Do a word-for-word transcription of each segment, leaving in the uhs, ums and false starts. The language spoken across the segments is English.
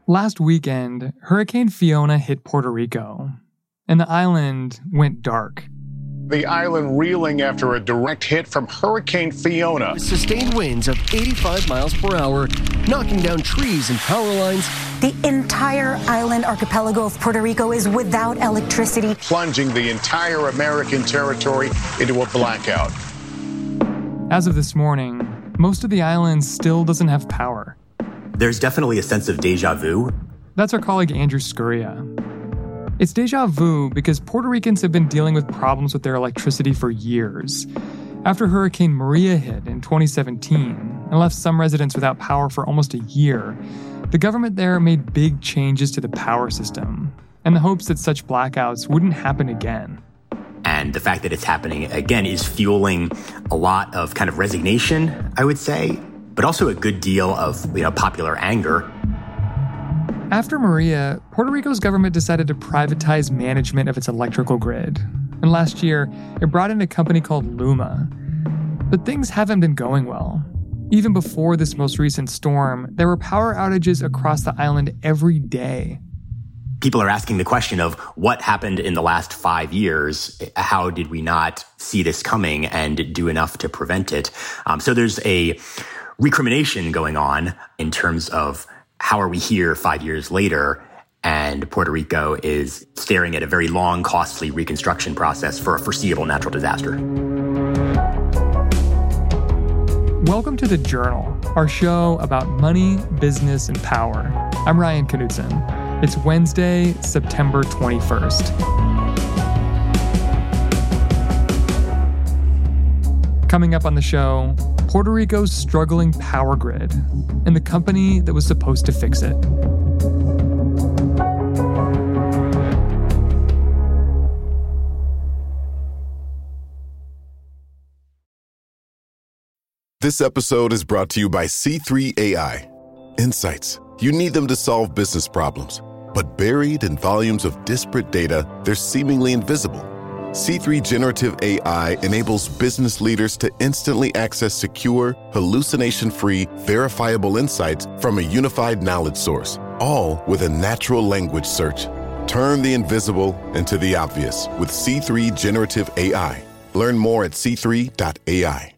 Last weekend, Hurricane Fiona hit Puerto Rico, and the island went dark. The island reeling after a direct hit from Hurricane Fiona. With sustained winds of eighty-five miles per hour, knocking down trees and power lines. The entire island archipelago of Puerto Rico is without electricity. Plunging the entire American territory into a blackout. As of this morning, most of the island still doesn't have power. There's definitely a sense of deja vu. That's our colleague Andrew Scuria. It's deja vu because Puerto Ricans have been dealing with problems with their electricity for years. After Hurricane Maria hit in twenty seventeen and left some residents without power for almost a year, the government there made big changes to the power system in the hopes that such blackouts wouldn't happen again. And the fact that it's happening again is fueling a lot of kind of resignation, I would say, but also a good deal of, you know, popular anger. After Maria, Puerto Rico's government decided to privatize management of its electrical grid. And last year, it brought in a company called Luma. But things haven't been going well. Even before this most recent storm, there were power outages across the island every day. People are asking the question of what happened in the last five years? How did we not see this coming and do enough to prevent it? Um, so there's a recrimination going on in terms of how are we here five years later, and Puerto Rico is staring at a very long, costly reconstruction process for a foreseeable natural disaster. Welcome to The Journal, our show about money, business, and power. I'm Ryan Knutson. It's Wednesday, September twenty-first. Coming up on the show, Puerto Rico's struggling power grid and the company that was supposed to fix it. This episode is brought to you by C three A I. Insights. You need them to solve business problems, but buried in volumes of disparate data, they're seemingly invisible. C three Generative A I enables business leaders to instantly access secure, hallucination-free, verifiable insights from a unified knowledge source, all with a natural language search. Turn the invisible into the obvious with C three Generative A I. Learn more at c three dot a i.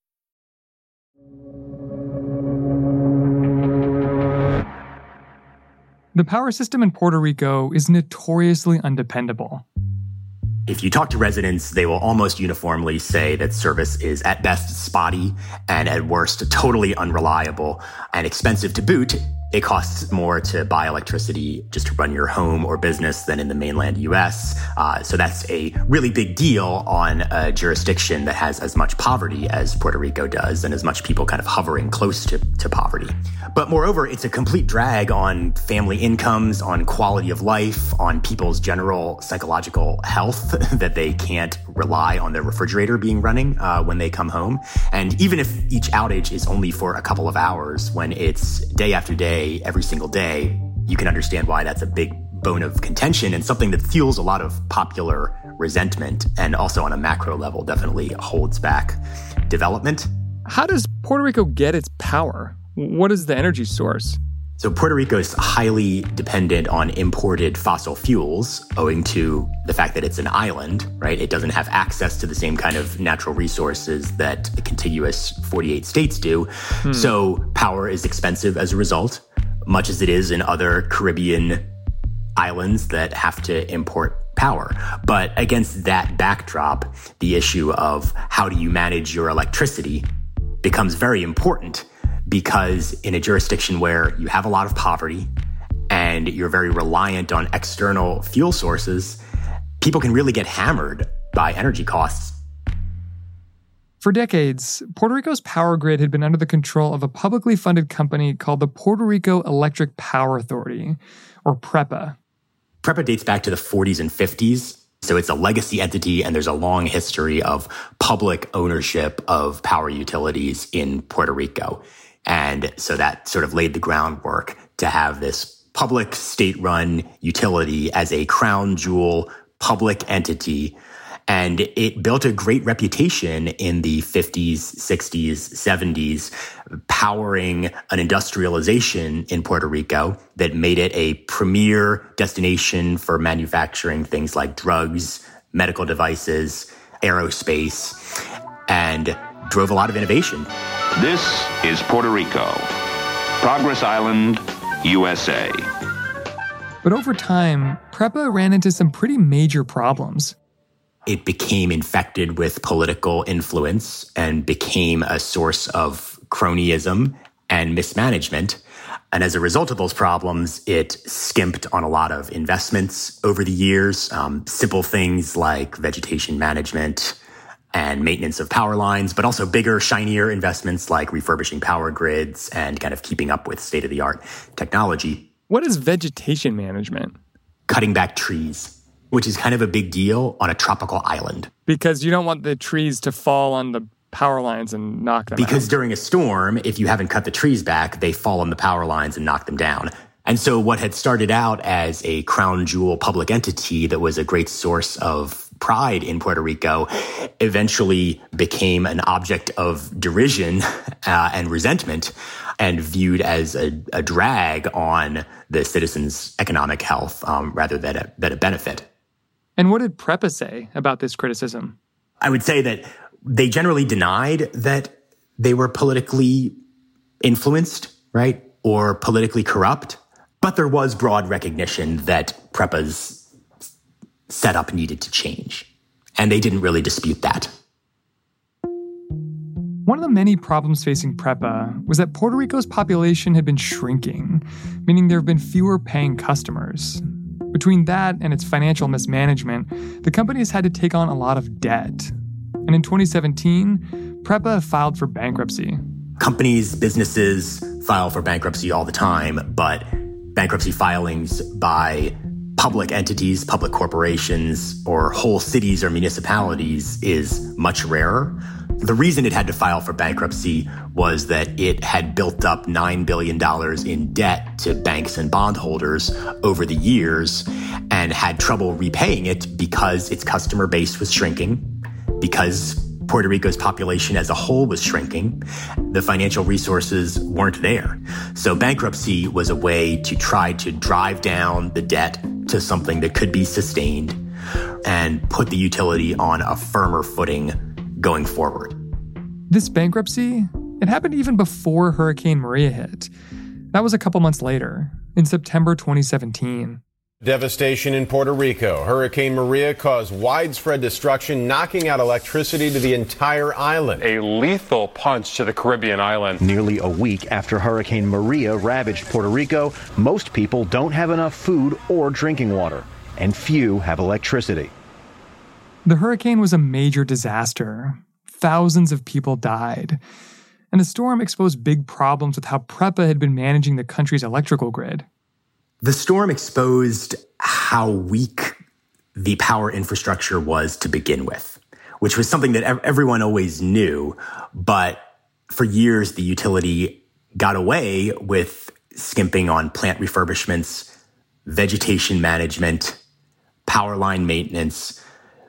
The power system in Puerto Rico is notoriously undependable. If you talk to residents, they will almost uniformly say that service is at best spotty and at worst totally unreliable and expensive to boot. It costs more to buy electricity just to run your home or business than in the mainland U S. Uh, so that's a really big deal on a jurisdiction that has as much poverty as Puerto Rico does and as much people kind of hovering close to, to poverty. But moreover, it's a complete drag on family incomes, on quality of life, on people's general psychological health that they can't rely on their refrigerator being running uh, when they come home. And even if each outage is only for a couple of hours, when it's day after day, every single day, you can understand why that's a big bone of contention and something that fuels a lot of popular resentment and also on a macro level definitely holds back development. How does Puerto Rico get its power? What is the energy source? So Puerto Rico is highly dependent on imported fossil fuels owing to the fact that it's an island, right? It doesn't have access to the same kind of natural resources that the contiguous forty-eight states do. Hmm. So power is expensive as a result, much as it is in other Caribbean islands that have to import power. But against that backdrop, the issue of how do you manage your electricity becomes very important. Because in a jurisdiction where you have a lot of poverty and you're very reliant on external fuel sources, people can really get hammered by energy costs. For decades, Puerto Rico's power grid had been under the control of a publicly funded company called the Puerto Rico Electric Power Authority, or PREPA. PREPA dates back to the forties and fifties. So it's a legacy entity, and there's a long history of public ownership of power utilities in Puerto Rico. And so that sort of laid the groundwork to have this public state-run utility as a crown jewel public entity. And it built a great reputation in the fifties, sixties, seventies. powering an industrialization in Puerto Rico that made it a premier destination for manufacturing things like drugs, medical devices, aerospace, and drove a lot of innovation. This is Puerto Rico, Progress Island, U S A. But over time, PREPA ran into some pretty major problems. It became infected with political influence and became a source of cronyism and mismanagement. And as a result of those problems, it skimped on a lot of investments over the years. Um, simple things like vegetation management and maintenance of power lines, but also bigger, shinier investments like refurbishing power grids and kind of keeping up with state-of-the-art technology. What is vegetation management? Cutting back trees, which is kind of a big deal on a tropical island. Because you don't want the trees to fall on the power lines and knock them because out. Because during a storm, if you haven't cut the trees back, they fall on the power lines and knock them down. And so what had started out as a crown jewel public entity that was a great source of pride in Puerto Rico eventually became an object of derision uh, and resentment and viewed as a, a drag on the citizens' economic health um, rather than a, than a benefit. And what did PREPA say about this criticism? I would say that they generally denied that they were politically influenced, right, or politically corrupt. But there was broad recognition that PREPA's setup needed to change. And they didn't really dispute that. One of the many problems facing PREPA was that Puerto Rico's population had been shrinking, meaning there have been fewer paying customers. Between that and its financial mismanagement, the company has had to take on a lot of debt. And in twenty seventeen, PREPA filed for bankruptcy. Companies, businesses file for bankruptcy all the time, but bankruptcy filings by public entities, public corporations, or whole cities or municipalities is much rarer. The reason it had to file for bankruptcy was that it had built up nine billion dollars in debt to banks and bondholders over the years and had trouble repaying it because its customer base was shrinking, because Puerto Rico's population as a whole was shrinking. The financial resources weren't there. So bankruptcy was a way to try to drive down the debt to something that could be sustained and put the utility on a firmer footing going forward. This bankruptcy, it happened even before Hurricane Maria hit. That was a couple months later, in September twenty seventeen. Devastation in Puerto Rico. Hurricane Maria caused widespread destruction, knocking out electricity to the entire island. A lethal punch to the Caribbean island. Nearly a week after Hurricane Maria ravaged Puerto Rico, most people don't have enough food or drinking water, and few have electricity. The hurricane was a major disaster. Thousands of people died. And the storm exposed big problems with how PREPA had been managing the country's electrical grid. The storm exposed how weak the power infrastructure was to begin with, which was something that everyone always knew. But for years, the utility got away with skimping on plant refurbishments, vegetation management, power line maintenance,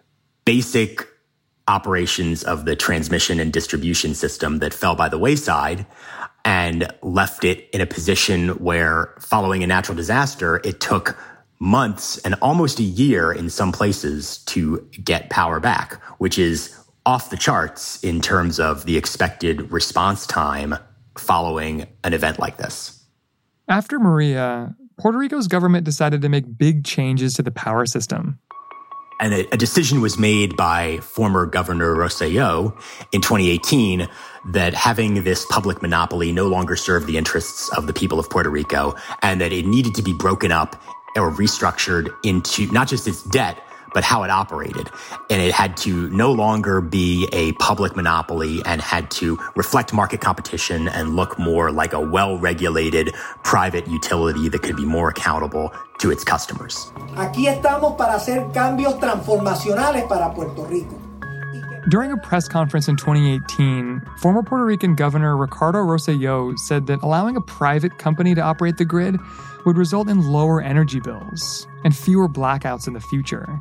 basic operations of the transmission and distribution system that fell by the wayside, and left it in a position where, following a natural disaster, it took months and almost a year in some places to get power back, which is off the charts in terms of the expected response time following an event like this. After Maria, Puerto Rico's government decided to make big changes to the power system. And a, a decision was made by former Governor Rosselló in twenty eighteen that having this public monopoly no longer served the interests of the people of Puerto Rico, and that it needed to be broken up or restructured into not just its debt, but how it operated. And it had to no longer be a public monopoly and had to reflect market competition and look more like a well-regulated private utility that could be more accountable to its customers. Aquí estamos para hacer cambios transformacionales para Puerto Rico. During a press conference in twenty eighteen, former Puerto Rican Governor Ricardo Rosselló said that allowing a private company to operate the grid would result in lower energy bills and fewer blackouts in the future.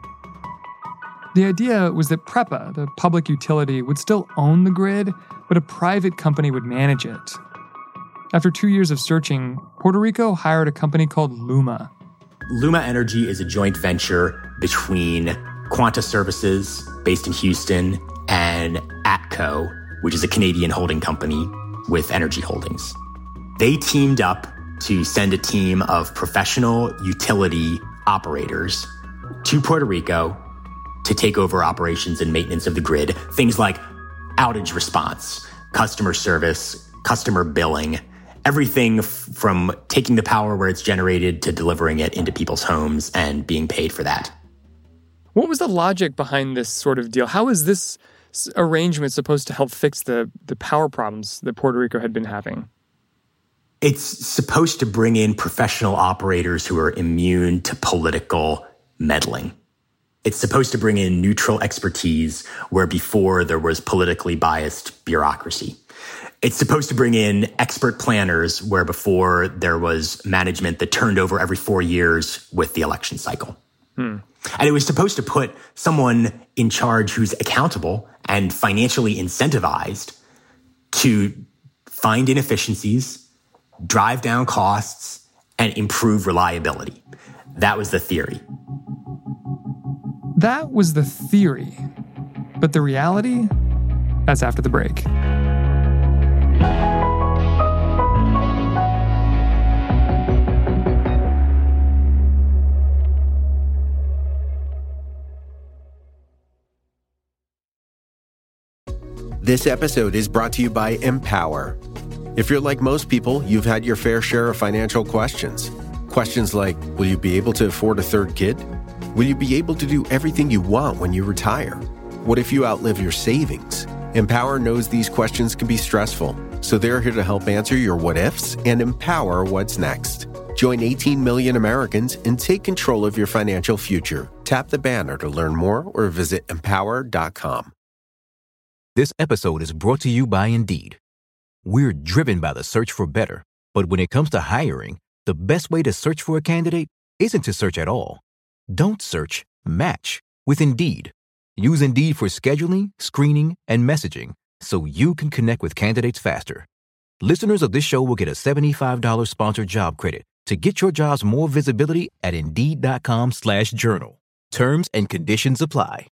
The idea was that PREPA, the public utility, would still own the grid, but a private company would manage it. After two years of searching, Puerto Rico hired a company called Luma. Luma Energy is a joint venture between Quanta Services, based in Houston, and ATCO, which is a Canadian holding company with Energy Holdings. They teamed up to send a team of professional utility operators to Puerto Rico to take over operations and maintenance of the grid, things like outage response, customer service, customer billing, everything f- from taking the power where it's generated to delivering it into people's homes and being paid for that. What was the logic behind this sort of deal? How is this arrangement supposed to help fix the, the power problems that Puerto Rico had been having? It's supposed to bring in professional operators who are immune to political meddling. It's supposed to bring in neutral expertise where before there was politically biased bureaucracy. It's supposed to bring in expert planners where before there was management that turned over every four years with the election cycle. Hmm. And it was supposed to put someone in charge who's accountable and financially incentivized to find inefficiencies, drive down costs, and improve reliability. That was the theory. That was the theory. But the reality? That's after the break. This episode is brought to you by Empower. If you're like most people, you've had your fair share of financial questions. Questions like, will you be able to afford a third kid? Will you be able to do everything you want when you retire? What if you outlive your savings? Empower knows these questions can be stressful, so they're here to help answer your what-ifs and empower what's next. Join eighteen million Americans and take control of your financial future. Tap the banner to learn more or visit empower dot com. This episode is brought to you by Indeed. We're driven by the search for better, but when it comes to hiring, the best way to search for a candidate isn't to search at all. Don't search, match with Indeed. Use Indeed for scheduling, screening, and messaging so you can connect with candidates faster. Listeners of this show will get a seventy-five dollars sponsored job credit to get your jobs more visibility at Indeed.com slash journal. Terms and conditions apply.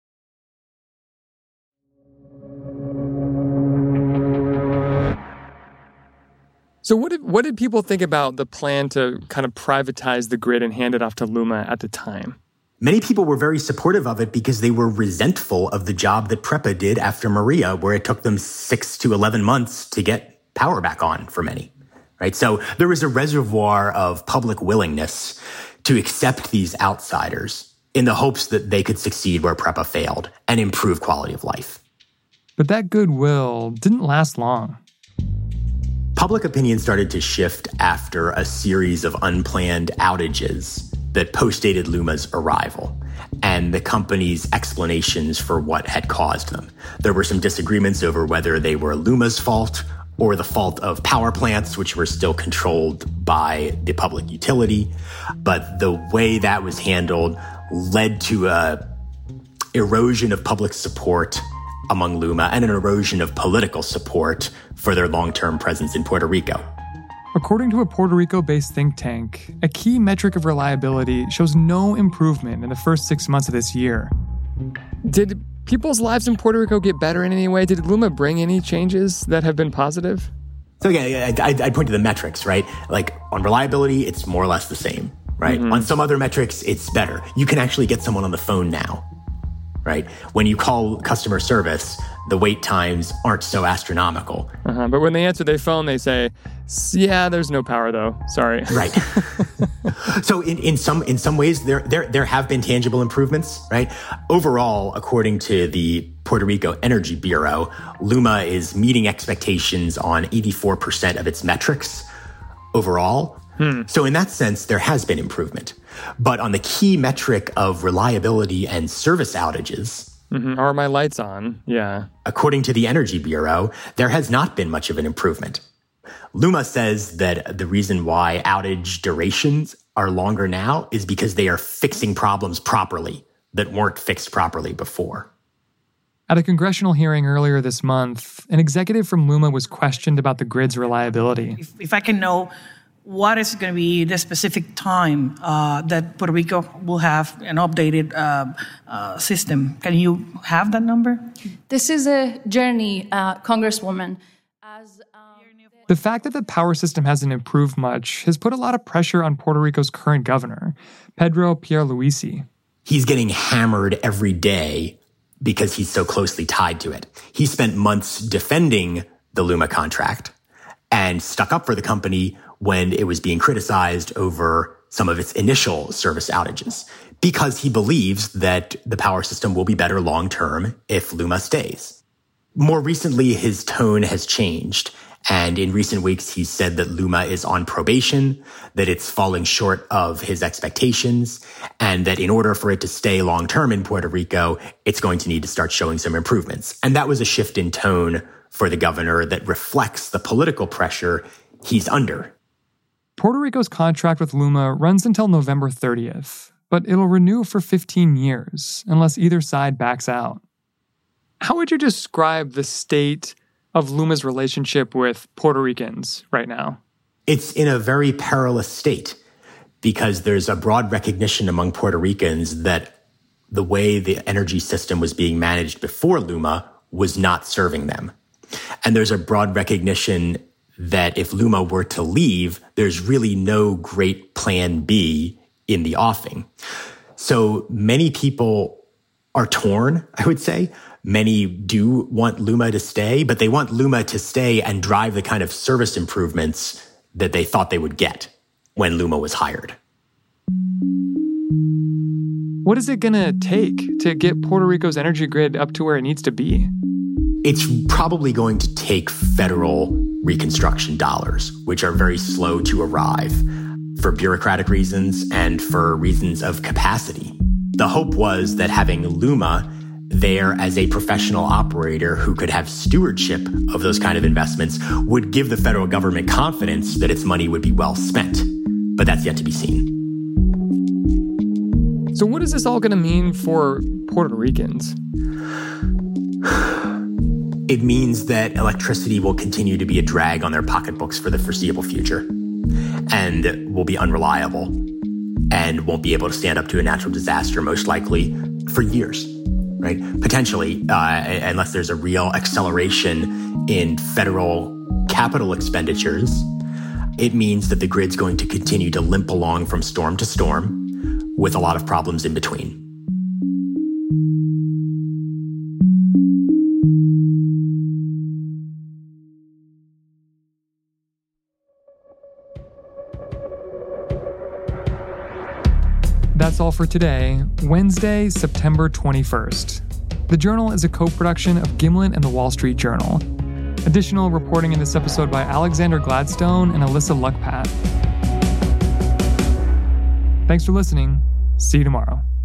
So what did what did people think about the plan to kind of privatize the grid and hand it off to Luma at the time? Many people were very supportive of it because they were resentful of the job that PREPA did after Maria, where it took them six to eleven months to get power back on for many, right? So there was a reservoir of public willingness to accept these outsiders in the hopes that they could succeed where PREPA failed and improve quality of life. But that goodwill didn't last long. Public opinion started to shift after a series of unplanned outages that postdated Luma's arrival and the company's explanations for what had caused them. There were some disagreements over whether they were Luma's fault or the fault of power plants, which were still controlled by the public utility. But the way that was handled led to a erosion of public support among Luma and an erosion of political support for their long-term presence in Puerto Rico. According to a Puerto Rico-based think tank, a key metric of reliability shows no improvement in the first six months of this year. Did people's lives in Puerto Rico get better in any way? Did Luma bring any changes that have been positive? So yeah, I'd, I'd point to the metrics, right? Like on reliability, it's more or less the same, right? Mm-hmm. On some other metrics, it's better. You can actually get someone on the phone now. Right? When you call customer service, the wait times aren't so astronomical. Uh-huh. But when they answer their phone, they say, yeah, there's no power though. Sorry. Right. So in, in some in some ways, there, there there have been tangible improvements, right? Overall, according to the Puerto Rico Energy Bureau, Luma is meeting expectations on eighty-four percent of its metrics overall. Hmm. So in that sense, there has been improvement. But on the key metric of reliability and service outages, mm-hmm. Are my lights on? Yeah. According to the Energy Bureau, there has not been much of an improvement. Luma says that the reason why outage durations are longer now is because they are fixing problems properly that weren't fixed properly before. At a congressional hearing earlier this month, an executive from LUMA was questioned about the grid's reliability. If, if I can know what is going to be the specific time uh, that Puerto Rico will have an updated uh, uh, system, can you have that number? This is a journey, uh, Congresswoman. As, um, the fact that the power system hasn't improved much has put a lot of pressure on Puerto Rico's current governor, Pedro Pierluisi. He's getting hammered every day because he's so closely tied to it. He spent months defending the LUMA contract and stuck up for the company when it was being criticized over some of its initial service outages, because he believes that the power system will be better long-term if LUMA stays. More recently, his tone has changed, and in recent weeks, he said that LUMA is on probation, that it's falling short of his expectations, and that in order for it to stay long-term in Puerto Rico, it's going to need to start showing some improvements. And that was a shift in tone for the governor that reflects the political pressure he's under. Puerto Rico's contract with LUMA runs until November thirtieth, but it'll renew for fifteen years unless either side backs out. How would you describe the state of LUMA's relationship with Puerto Ricans right now? It's in a very perilous state because there's a broad recognition among Puerto Ricans that the way the energy system was being managed before LUMA was not serving them. And there's a broad recognition that if LUMA were to leave, there's really no great plan B in the offing. So many people are torn, I would say. Many do want LUMA to stay, but they want LUMA to stay and drive the kind of service improvements that they thought they would get when LUMA was hired. What is it going to take to get Puerto Rico's energy grid up to where it needs to be? It's probably going to take federal reconstruction dollars, which are very slow to arrive for bureaucratic reasons and for reasons of capacity. The hope was that having LUMA there as a professional operator who could have stewardship of those kind of investments would give the federal government confidence that its money would be well spent. But that's yet to be seen. So what is this all going to mean for Puerto Ricans? It means that electricity will continue to be a drag on their pocketbooks for the foreseeable future and will be unreliable and won't be able to stand up to a natural disaster, most likely, for years, right? Potentially, uh, unless there's a real acceleration in federal capital expenditures, it means that the grid's going to continue to limp along from storm to storm with a lot of problems in between. That's all for today, Wednesday, September twenty-first. The Journal is a co-production of Gimlet and The Wall Street Journal. Additional reporting in this episode by Alexander Gladstone and Alyssa Luckpat. Thanks for listening. See you tomorrow.